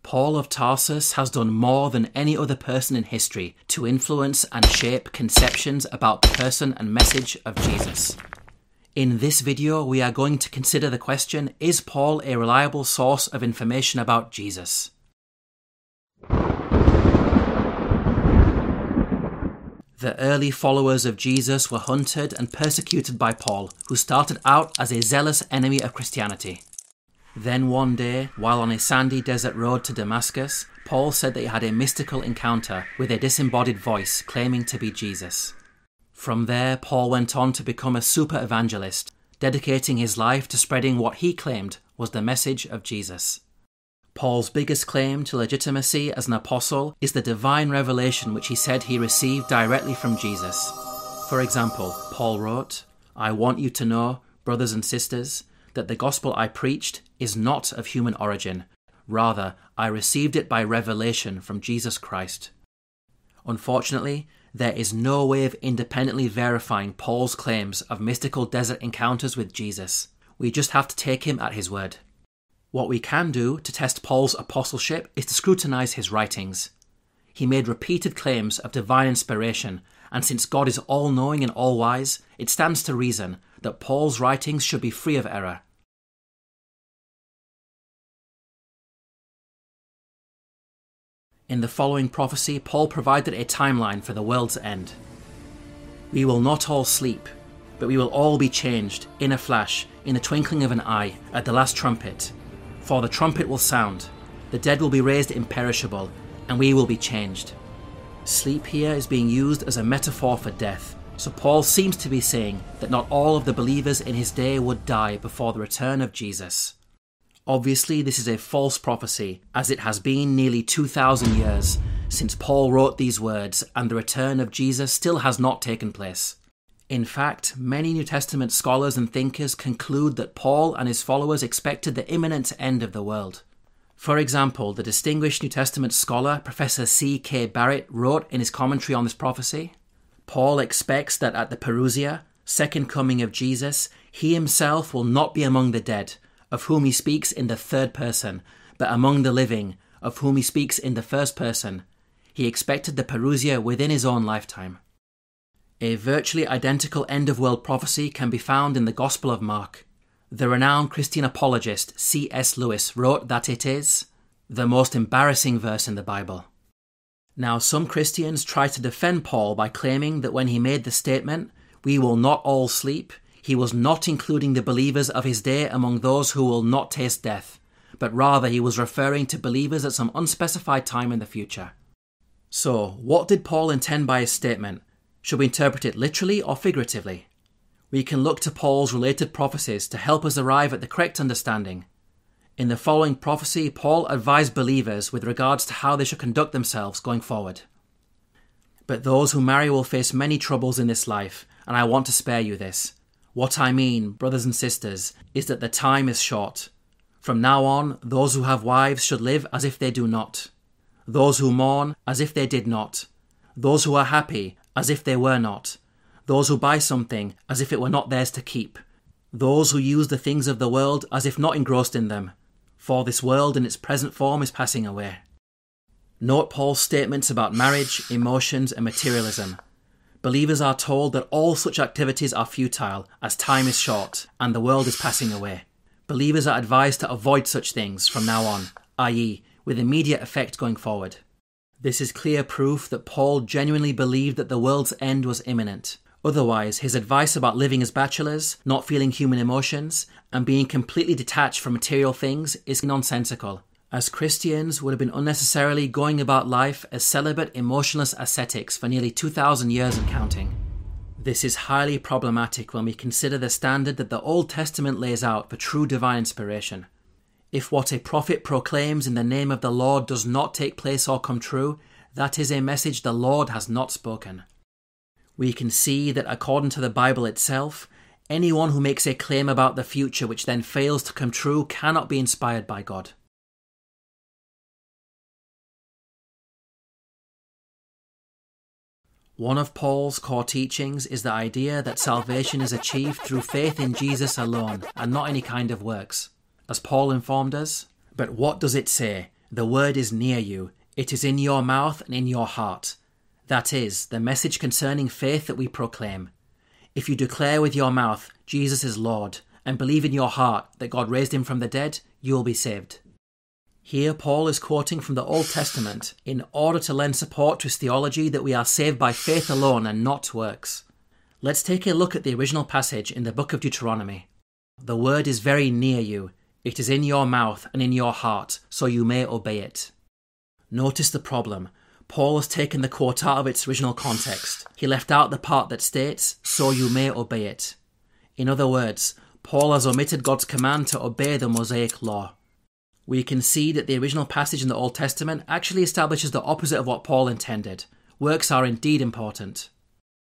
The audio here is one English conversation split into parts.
Paul of Tarsus has done more than any other person in history to influence and shape conceptions about the person and message of Jesus. In this video, we are going to consider the question, is Paul a reliable source of information about Jesus? The early followers of Jesus were hunted and persecuted by Paul, who started out as a zealous enemy of Christianity. Then one day, while on a sandy desert road to Damascus, Paul said that he had a mystical encounter with a disembodied voice claiming to be Jesus. From there, Paul went on to become a super evangelist, dedicating his life to spreading what he claimed was the message of Jesus. Paul's biggest claim to legitimacy as an apostle is the divine revelation which he said he received directly from Jesus. For example, Paul wrote, "I want you to know, brothers and sisters, that the gospel I preached is not of human origin. Rather, I received it by revelation from Jesus Christ." Unfortunately, there is no way of independently verifying Paul's claims of mystical desert encounters with Jesus. We just have to take him at his word. What we can do to test Paul's apostleship is to scrutinize his writings. He made repeated claims of divine inspiration, and since God is all-knowing and all-wise, it stands to reason that Paul's writings should be free of error. In the following prophecy, Paul provided a timeline for the world's end. "We will not all sleep, but we will all be changed in a flash, in the twinkling of an eye, at the last trumpet. For the trumpet will sound, the dead will be raised imperishable, and we will be changed." Sleep here is being used as a metaphor for death, so Paul seems to be saying that not all of the believers in his day would die before the return of Jesus. Obviously, this is a false prophecy, as it has been nearly 2,000 years since Paul wrote these words, and the return of Jesus still has not taken place. In fact, many New Testament scholars and thinkers conclude that Paul and his followers expected the imminent end of the world. For example, the distinguished New Testament scholar Professor C.K. Barrett wrote in his commentary on this prophecy, "Paul expects that at the Parousia, second coming of Jesus, he himself will not be among the dead, of whom he speaks in the third person, but among the living, of whom he speaks in the first person. He expected the Parousia within his own lifetime." A virtually identical end-of-world prophecy can be found in the Gospel of Mark. The renowned Christian apologist C.S. Lewis wrote that it is the most embarrassing verse in the Bible. Now, some Christians try to defend Paul by claiming that when he made the statement, "We will not all sleep," he was not including the believers of his day among those who will not taste death, but rather he was referring to believers at some unspecified time in the future. So, what did Paul intend by his statement? Should we interpret it literally or figuratively? We can look to Paul's related prophecies to help us arrive at the correct understanding. In the following prophecy, Paul advised believers with regards to how they should conduct themselves going forward. "But those who marry will face many troubles in this life, and I want to spare you this. What I mean, brothers and sisters, is that the time is short. From now on, those who have wives should live as if they do not. Those who mourn, as if they did not. Those who are happy, as if they were not. Those who buy something, as if it were not theirs to keep. Those who use the things of the world, as if not engrossed in them. For this world in its present form is passing away." Note Paul's statements about marriage, emotions, and materialism. Believers are told that all such activities are futile, as time is short, and the world is passing away. Believers are advised to avoid such things from now on, i.e., with immediate effect going forward. This is clear proof that Paul genuinely believed that the world's end was imminent. Otherwise, his advice about living as bachelors, not feeling human emotions, and being completely detached from material things is nonsensical, as Christians would have been unnecessarily going about life as celibate, emotionless ascetics for nearly 2,000 years and counting. This is highly problematic when we consider the standard that the Old Testament lays out for true divine inspiration. If what a prophet proclaims in the name of the Lord does not take place or come true, that is a message the Lord has not spoken. We can see that according to the Bible itself, anyone who makes a claim about the future which then fails to come true cannot be inspired by God. One of Paul's core teachings is the idea that salvation is achieved through faith in Jesus alone and not any kind of works. As Paul informed us, "But what does it say? The word is near you. It is in your mouth and in your heart. That is, the message concerning faith that we proclaim. If you declare with your mouth, Jesus is Lord, and believe in your heart that God raised him from the dead, you will be saved. Here Paul is quoting from the Old Testament in order to lend support to his theology that we are saved by faith alone and not works. Let's take a look at the original passage in the book of Deuteronomy. The word is very near you. It is in your mouth and in your heart, so you may obey it. Notice the problem. Paul has taken the quote out of its original context. He left out the part that states, so you may obey it. In other words, Paul has omitted God's command to obey the Mosaic law. We can see that the original passage in the Old Testament actually establishes the opposite of what Paul intended. Works are indeed important.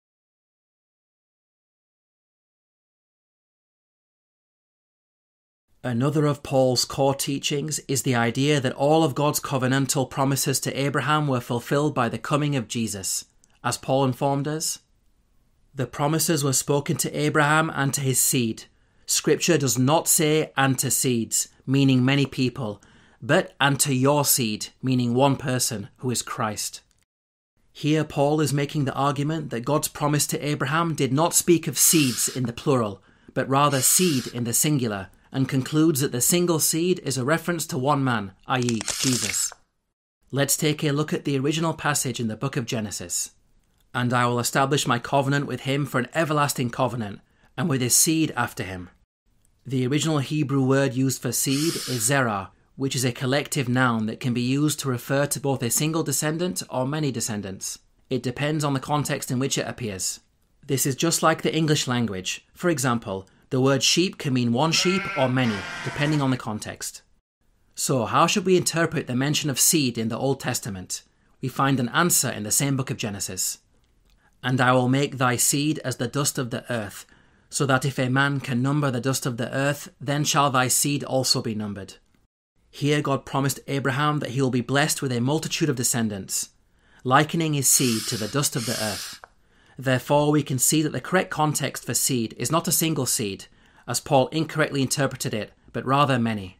Another of Paul's core teachings is the idea that all of God's covenantal promises to Abraham were fulfilled by the coming of Jesus. As Paul informed us, the promises were spoken to Abraham and to his seed. Scripture does not say "and to seeds," meaning many people, but "and to your seed," meaning one person, who is Christ. Here Paul is making the argument that God's promise to Abraham did not speak of seeds in the plural, but rather seed in the singular, and concludes that the single seed is a reference to one man, i.e. Jesus. Let's take a look at the original passage in the book of Genesis. And I will establish my covenant with him for an everlasting covenant, and with his seed after him. The original Hebrew word used for seed is zerah, which is a collective noun that can be used to refer to both a single descendant or many descendants. It depends on the context in which it appears. This is just like the English language. For example, the word sheep can mean one sheep or many, depending on the context. So, how should we interpret the mention of seed in the Old Testament? We find an answer in the same book of Genesis. And I will make thy seed as the dust of the earth, so that if a man can number the dust of the earth, then shall thy seed also be numbered. Here God promised Abraham that he will be blessed with a multitude of descendants, likening his seed to the dust of the earth. Therefore, we can see that the correct context for seed is not a single seed, as Paul incorrectly interpreted it, but rather many.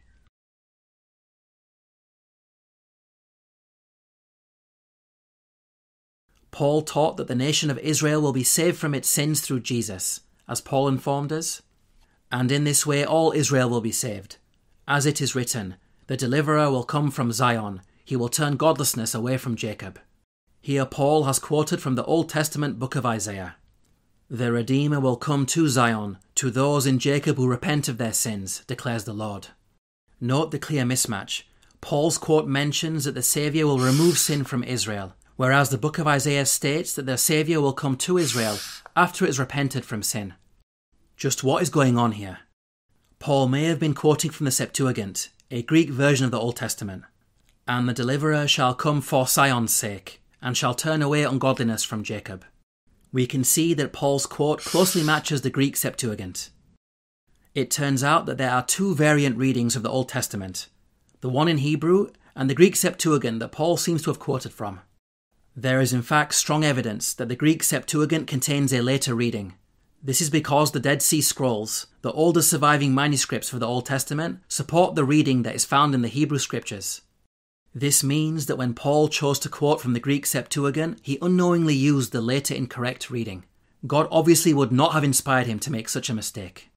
Paul taught that the nation of Israel will be saved from its sins through Jesus, as Paul informed us. And in this way all Israel will be saved. As it is written, the deliverer will come from Zion, he will turn godlessness away from Jacob. Here Paul has quoted from the Old Testament book of Isaiah. The Redeemer will come to Zion, to those in Jacob who repent of their sins, declares the Lord. Note the clear mismatch. Paul's quote mentions that the Saviour will remove sin from Israel, whereas the book of Isaiah states that the Saviour will come to Israel after it has repented from sin. Just what is going on here? Paul may have been quoting from the Septuagint, a Greek version of the Old Testament. And the deliverer shall come for Sion's sake, and shall turn away ungodliness from Jacob. We can see that Paul's quote closely matches the Greek Septuagint. It turns out that there are two variant readings of the Old Testament, the one in Hebrew and the Greek Septuagint that Paul seems to have quoted from. There is in fact strong evidence that the Greek Septuagint contains a later reading. This is because the Dead Sea Scrolls, the oldest surviving manuscripts for the Old Testament, support the reading that is found in the Hebrew Scriptures. This means that when Paul chose to quote from the Greek Septuagint, he unknowingly used the later incorrect reading. God obviously would not have inspired him to make such a mistake.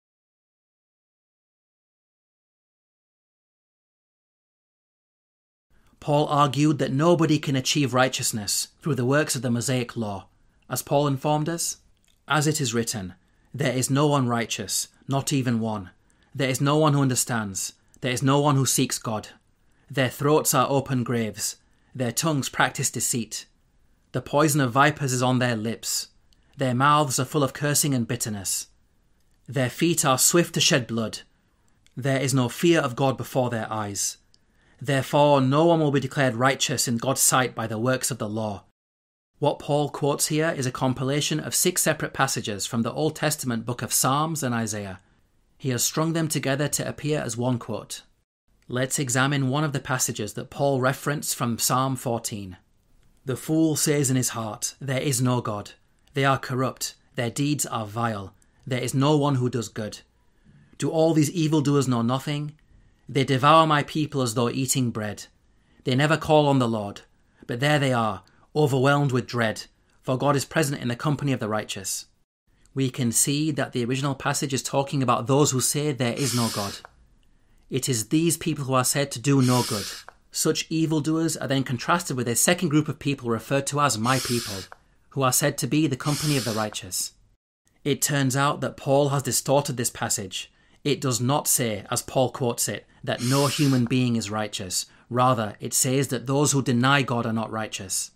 Paul argued that nobody can achieve righteousness through the works of the Mosaic law. As Paul informed us, as it is written, there is no one righteous, not even one. There is no one who understands. There is no one who seeks God. Their throats are open graves. Their tongues practice deceit. The poison of vipers is on their lips. Their mouths are full of cursing and bitterness. Their feet are swift to shed blood. There is no fear of God before their eyes. Therefore, no one will be declared righteous in God's sight by the works of the law. What Paul quotes here is a compilation of 6 separate passages from the Old Testament book of Psalms and Isaiah. He has strung them together to appear as one quote. Let's examine one of the passages that Paul referenced from Psalm 14. The fool says in his heart, there is no God. They are corrupt. Their deeds are vile. There is no one who does good. Do all these evildoers know nothing? They devour my people as though eating bread. They never call on the Lord, but there they are, overwhelmed with dread, for God is present in the company of the righteous. We can see that the original passage is talking about those who say there is no God. It is these people who are said to do no good. Such evildoers are then contrasted with a second group of people referred to as my people, who are said to be the company of the righteous. It turns out that Paul has distorted this passage. It does not say, as Paul quotes it, that no human being is righteous. Rather, it says that those who deny God are not righteous.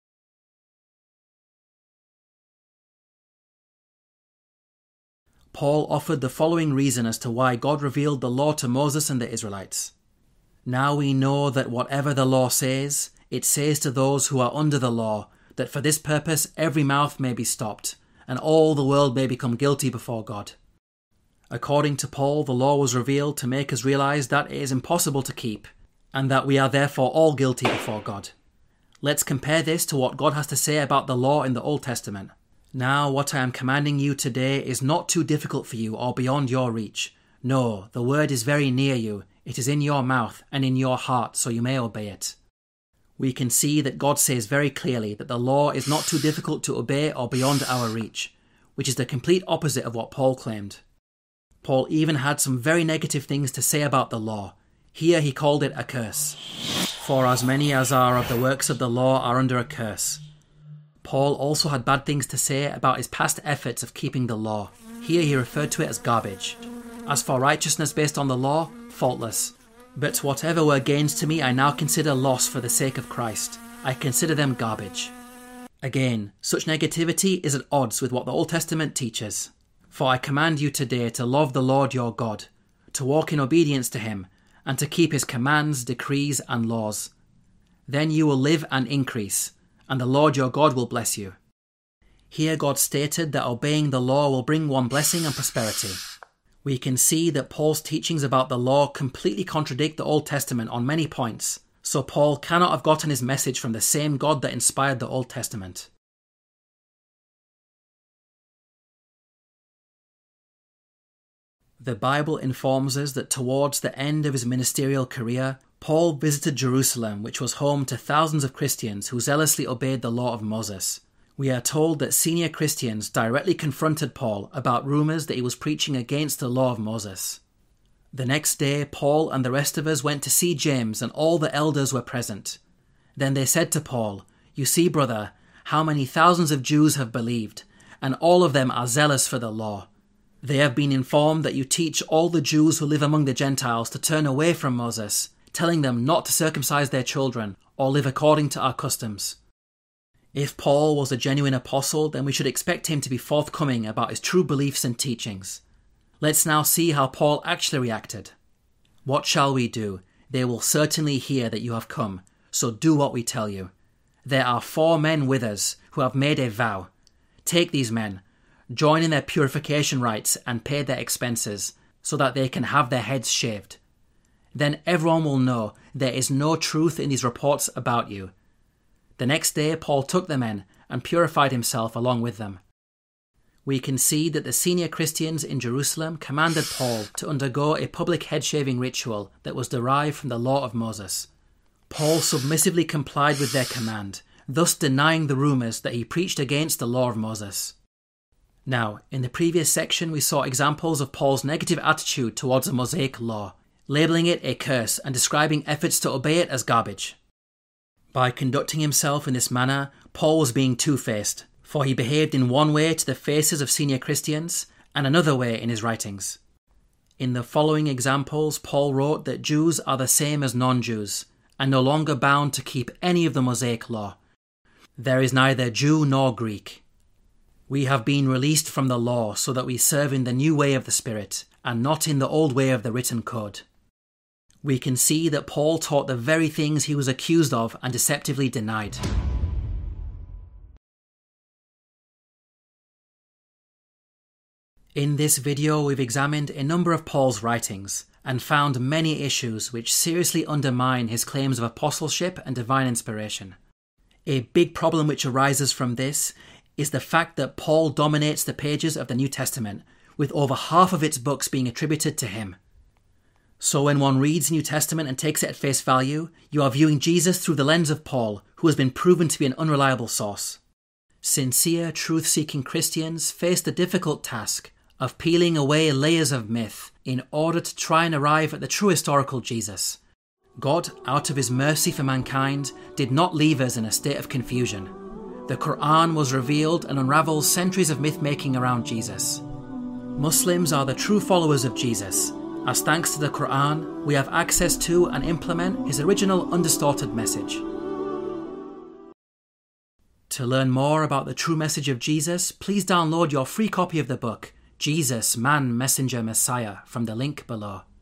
Paul offered the following reason as to why God revealed the law to Moses and the Israelites. Now we know that whatever the law says, it says to those who are under the law, that for this purpose every mouth may be stopped, and all the world may become guilty before God. According to Paul, the law was revealed to make us realize that it is impossible to keep, and that we are therefore all guilty before God. Let's compare this to what God has to say about the law in the Old Testament. Now, what I am commanding you today is not too difficult for you or beyond your reach. No, the word is very near you. It is in your mouth and in your heart, so you may obey it. We can see that God says very clearly that the law is not too difficult to obey or beyond our reach, which is the complete opposite of what Paul claimed. Paul even had some very negative things to say about the law. Here he called it a curse. For as many as are of the works of the law are under a curse. Paul also had bad things to say about his past efforts of keeping the law. Here he referred to it as garbage. As for righteousness based on the law, faultless. But whatever were gains to me I now consider loss for the sake of Christ. I consider them garbage. Again, such negativity is at odds with what the Old Testament teaches. For I command you today to love the Lord your God, to walk in obedience to him, and to keep his commands, decrees, and laws. Then you will live and increase, and the Lord your God will bless you. Here God stated that obeying the law will bring one blessing and prosperity. We can see that Paul's teachings about the law completely contradict the Old Testament on many points, so Paul cannot have gotten his message from the same God that inspired the Old Testament. The Bible informs us that towards the end of his ministerial career, Paul visited Jerusalem, which was home to thousands of Christians who zealously obeyed the law of Moses. We are told that senior Christians directly confronted Paul about rumours that he was preaching against the law of Moses. The next day, Paul and the rest of us went to see James, and all the elders were present. Then they said to Paul, "You see, brother, how many thousands of Jews have believed, and all of them are zealous for the law. They have been informed that you teach all the Jews who live among the Gentiles to turn away from Moses, telling them not to circumcise their children or live according to our customs." If Paul was a genuine apostle, then we should expect him to be forthcoming about his true beliefs and teachings. Let's now see how Paul actually reacted. "What shall we do? They will certainly hear that you have come, so do what we tell you. There are 4 men with us who have made a vow. Take these men, join in their purification rites and pay their expenses, so that they can have their heads shaved. Then everyone will know there is no truth in these reports about you." The next day, Paul took the men and purified himself along with them. We can see that the senior Christians in Jerusalem commanded Paul to undergo a public head-shaving ritual that was derived from the law of Moses. Paul submissively complied with their command, thus denying the rumours that he preached against the law of Moses. Now, in the previous section, we saw examples of Paul's negative attitude towards the Mosaic law, labelling it a curse and describing efforts to obey it as garbage. By conducting himself in this manner, Paul was being two-faced, for he behaved in one way to the faces of senior Christians and another way in his writings. In the following examples, Paul wrote that Jews are the same as non-Jews and no longer bound to keep any of the Mosaic law. There is neither Jew nor Greek. We have been released from the law so that we serve in the new way of the Spirit and not in the old way of the written code. We can see that Paul taught the very things he was accused of and deceptively denied. In this video, we've examined a number of Paul's writings and found many issues which seriously undermine his claims of apostleship and divine inspiration. A big problem which arises from this is the fact that Paul dominates the pages of the New Testament, with over half of its books being attributed to him. So when one reads the New Testament and takes it at face value, you are viewing Jesus through the lens of Paul, who has been proven to be an unreliable source. Sincere, truth-seeking Christians face the difficult task of peeling away layers of myth in order to try and arrive at the true historical Jesus. God, out of his mercy for mankind, did not leave us in a state of confusion. The Quran was revealed and unravels centuries of myth-making around Jesus. Muslims are the true followers of Jesus, as thanks to the Quran, we have access to and implement his original undistorted message. To learn more about the true message of Jesus, please download your free copy of the book, Jesus, Man, Messenger, Messiah, from the link below.